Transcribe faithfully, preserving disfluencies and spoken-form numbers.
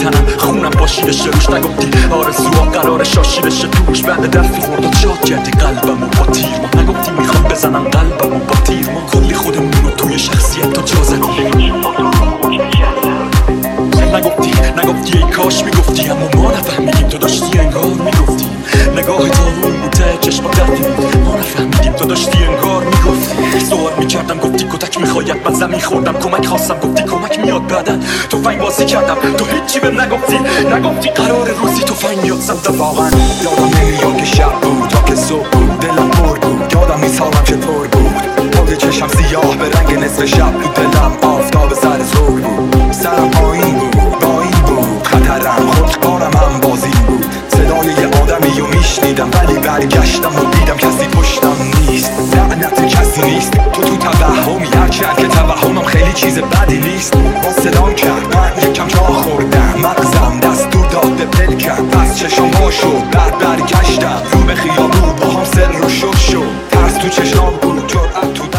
تنم خونم باشیدشه روش نگفتی آرزوها قرار شاشیدشه توش بعد دفی خورد و شاد کردی قلبمو با تیر ما نگفتی میخوام بزنم قلبمو با تیر ما کلی خودمونو توی شخصیت تا جا زدی نگفتی نگفتی ای کاش میگفتی اما ما نفهمیدیم تو داشتی انگار میگفتی نگاه تارون بود ته چشم دردی ما نفهمیدیم تو داشتی انگار میگفتی سوال میکردم گفتی کتک میخواید من زمین خوردم کمک خواستم گفتی کمک میاد بعدن تو فنگ بازی کردم تو هیچی بهم نگفتی نگفتی قرار روزی تو فنگ بیاد سمتم واقعا یادم نمیاد که شب بود تا که صبح بود دلم پر بود یادم نیست حالم چطور بود پای چشم سیاه به رنگ نصف شب بود دلم آفتاب سر ظهر بود سرم پایین بود با این بود خطرم خودکارم هم بازی بود صدای یه آدمی رو میشنیدم ولی برگشتم و دیدم کسی پشتم نیست لعنت کسی نیست تو تو توهمی هرچند که توهمم خیلی چیز بدی نیست با صدام کرد من یکم جا خوردم مغزم دستور داد به پل کرد پس چشم وا شد بعد برگشتم رو به خیابون با هم سر رو شد شد ترس تو چشم بود جرأت تو